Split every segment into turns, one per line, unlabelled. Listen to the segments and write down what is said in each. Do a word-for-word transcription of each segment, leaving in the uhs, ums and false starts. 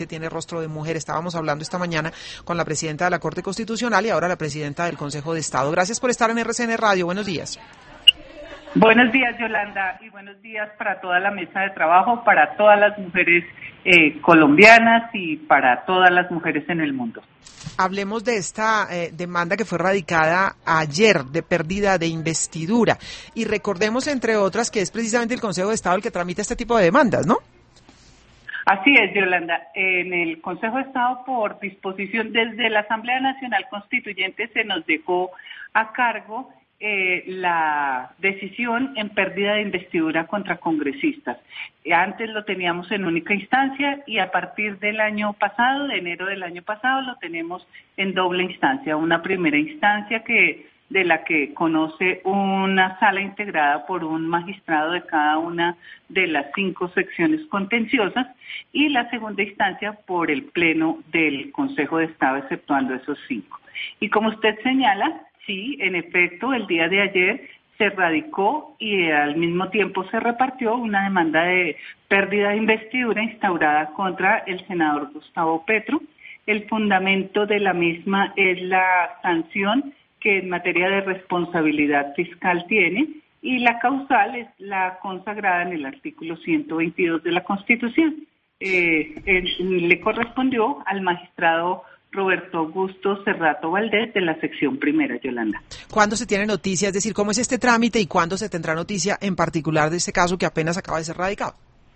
tiene rostro de mujer. Estábamos hablando esta mañana con la presidenta de la Corte Constitucional y ahora la presidenta del Consejo de Estado. Gracias por estar en R C N Radio. Buenos días.
Buenos días, Yolanda, y buenos días para toda la mesa de trabajo, para todas las mujeres eh, colombianas y para todas las mujeres en el mundo.
Hablemos de esta eh, demanda que fue radicada ayer de pérdida de investidura y recordemos, entre otras, que es precisamente el Consejo de Estado el que tramita este tipo de demandas, ¿no?
Así es, Yolanda. En el Consejo de Estado, por disposición desde la Asamblea Nacional Constituyente, se nos dejó a cargo Eh, la decisión en pérdida de investidura contra congresistas. Antes lo teníamos en única instancia y a partir del año pasado, de enero del año pasado, lo tenemos en doble instancia. Una primera instancia que de la que conoce una sala integrada por un magistrado de cada una de las cinco secciones contenciosas y la segunda instancia por el Pleno del Consejo de Estado, exceptuando esos cinco. Y como usted señala, sí, en efecto, el día de ayer se radicó y al mismo tiempo se repartió una demanda de pérdida de investidura instaurada contra el senador Gustavo Petro. El fundamento de la misma es la sanción que en materia de responsabilidad fiscal tiene y la causal es la consagrada en el artículo ciento veintidós de la Constitución. Eh, el, le correspondió al magistrado Roberto Augusto Cerrato Valdés de la sección primera, Yolanda.
¿Cuándo se tiene noticia? Es decir, ¿cómo es este trámite y cuándo se tendrá noticia en particular de este caso que apenas acaba de ser radicado?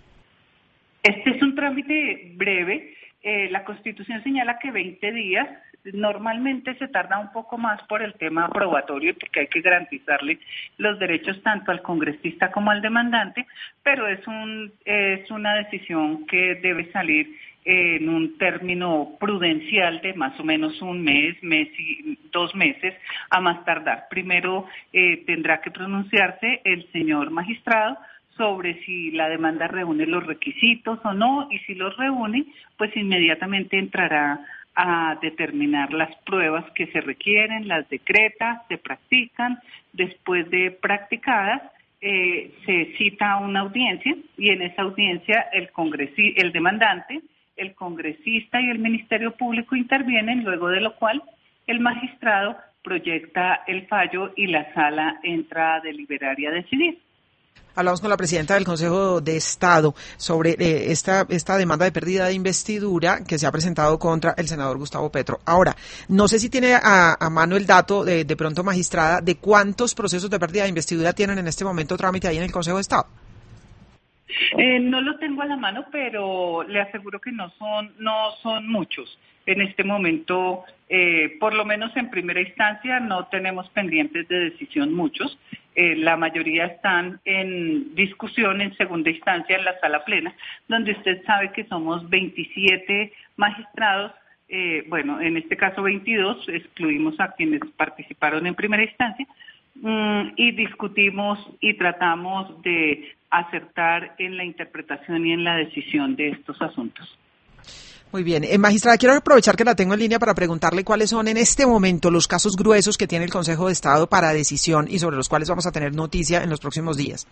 Este es un trámite breve. Eh, la Constitución señala que veinte días. Normalmente se tarda un poco más por el tema probatorio porque hay que garantizarle los derechos tanto al congresista como al demandante, pero es un es una decisión que debe salir en un término prudencial de más o menos un mes, mes y dos meses a más tardar. Primero eh, tendrá que pronunciarse el señor magistrado sobre si la demanda reúne los requisitos o no, y si los reúne, pues inmediatamente entrará a determinar las pruebas que se requieren, las decreta, se practican, después de practicadas eh, se cita una audiencia y en esa audiencia el congresi- el demandante, el congresista y el Ministerio Público intervienen, luego de lo cual el magistrado proyecta el fallo y la sala entra a deliberar y a decidir.
Hablamos con la presidenta del Consejo de Estado sobre eh, esta esta demanda de pérdida de investidura que se ha presentado contra el senador Gustavo Petro. Ahora, no sé si tiene a, a mano el dato de, de pronto, magistrada, de cuántos procesos de pérdida de investidura tienen en este momento trámite ahí en el Consejo de Estado.
Eh, no lo tengo a la mano, pero le aseguro que no son no son muchos. En este momento, eh, por lo menos en primera instancia, no tenemos pendientes de decisión muchos. Eh, la mayoría están en discusión en segunda instancia en la sala plena, donde usted sabe que somos veintisiete magistrados, eh, bueno, en este caso veintidós, excluimos a quienes participaron en primera instancia, mm, y discutimos y tratamos de acertar en la interpretación y en la decisión de estos asuntos.
Muy bien. Eh, magistrada, quiero aprovechar que la tengo en línea para preguntarle cuáles son en este momento los casos gruesos que tiene el Consejo de Estado para decisión y sobre los cuáles vamos a tener noticia en los próximos días.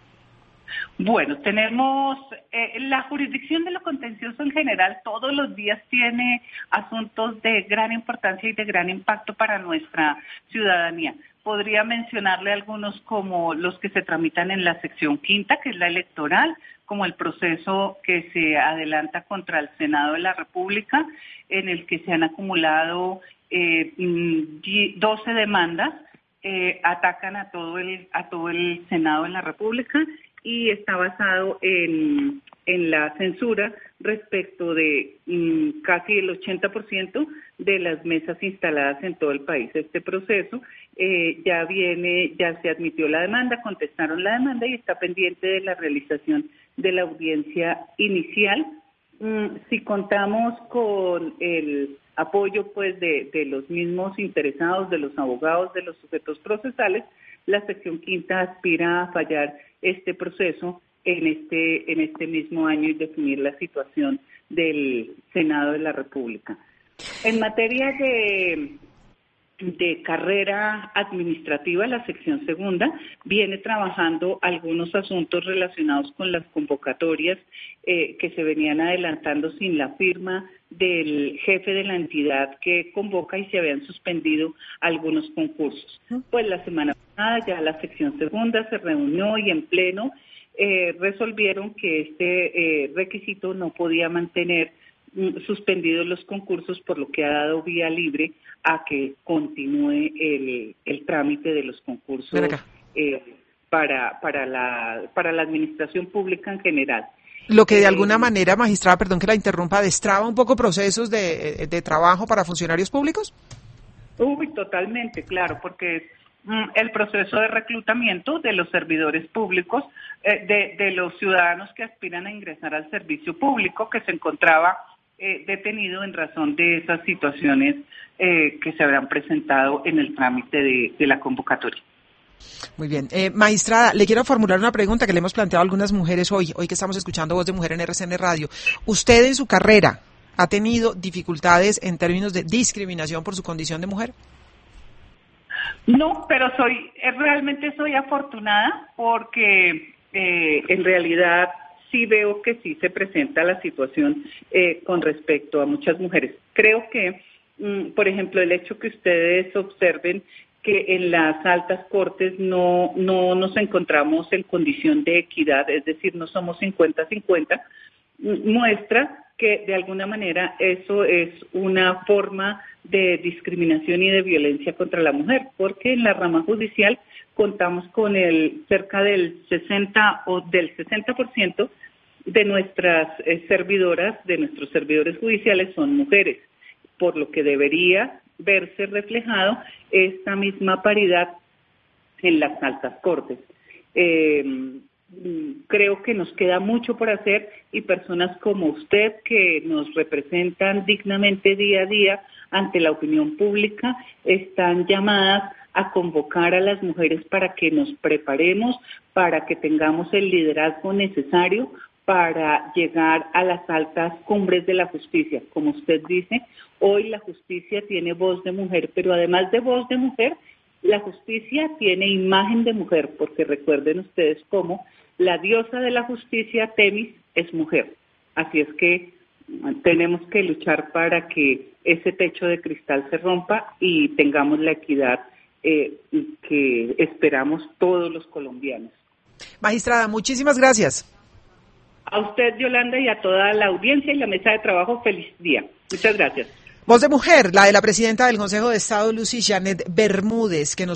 Bueno, tenemos eh, la jurisdicción de lo contencioso en general todos los días tiene asuntos de gran importancia y de gran impacto para nuestra ciudadanía. Podría mencionarle algunos como los que se tramitan en la sección quinta, que es la electoral, como el proceso que se adelanta contra el Senado de la República, en el que se han acumulado eh, doce demandas, eh, atacan a todo el a todo el Senado de la República y está basado en, en la censura respecto de mm, casi el ochenta por ciento de las mesas instaladas en todo el país. Este proceso eh, ya viene, ya se admitió la demanda, contestaron la demanda y está pendiente de la realización de la audiencia inicial. Mm, si contamos con el apoyo pues de, de los mismos interesados, de los abogados, de los sujetos procesales, la sección quinta aspira a fallar este proceso en este en este mismo año y definir la situación del Senado de la República. En materia de de carrera administrativa, la sección segunda, viene trabajando algunos asuntos relacionados con las convocatorias eh, que se venían adelantando sin la firma del jefe de la entidad que convoca y se habían suspendido algunos concursos. Pues la semana pasada ya la sección segunda se reunió y en pleno eh, resolvieron que este eh, requisito no podía mantener suspendidos los concursos, por lo que ha dado vía libre a que continúe el, el trámite de los concursos eh, para para la para la administración pública en general.
Lo que de alguna eh, manera, magistrada, perdón que la interrumpa, destraba un poco procesos de, de trabajo para funcionarios públicos.
Uy, totalmente, claro, porque mm, el proceso de reclutamiento de los servidores públicos, eh, de, de los ciudadanos que aspiran a ingresar al servicio público, que se encontraba Eh, detenido en razón de esas situaciones eh, que se habrán presentado en el trámite de, de la convocatoria.
Muy bien. Eh, magistrada, le quiero formular una pregunta que le hemos planteado a algunas mujeres hoy, hoy que estamos escuchando Voz de Mujer en R C N Radio. ¿Usted en su carrera ha tenido dificultades en términos de discriminación por su condición de mujer?
No, pero soy realmente soy afortunada porque eh, en realidad sí veo que sí se presenta la situación eh, con respecto a muchas mujeres. Creo que, mm, por ejemplo, el hecho que ustedes observen que en las altas cortes no, no nos encontramos en condición de equidad, es decir, no somos cincuenta cincuenta, muestra que de alguna manera eso es una forma de discriminación y de violencia contra la mujer, porque en la rama judicial contamos con el cerca del sesenta o del sesenta por ciento de nuestras eh, servidoras, de nuestros servidores judiciales son mujeres, por lo que debería verse reflejado esta misma paridad en las altas cortes. Eh, creo que nos queda mucho por hacer y personas como usted que nos representan dignamente día a día ante la opinión pública están llamadas a convocar a las mujeres para que nos preparemos, para que tengamos el liderazgo necesario para llegar a las altas cumbres de la justicia. Como usted dice, hoy la justicia tiene voz de mujer, pero además de voz de mujer, la justicia tiene imagen de mujer, porque recuerden ustedes cómo la diosa de la justicia, Temis, es mujer. Así es que tenemos que luchar para que ese techo de cristal se rompa y tengamos la equidad eh, que esperamos todos los colombianos.
Magistrada, muchísimas gracias.
A usted, Yolanda, y a toda la audiencia y la mesa de trabajo, feliz día. Muchas gracias.
Voz de Mujer, la de la presidenta del Consejo de Estado, Lucy Janet Bermúdez, que nos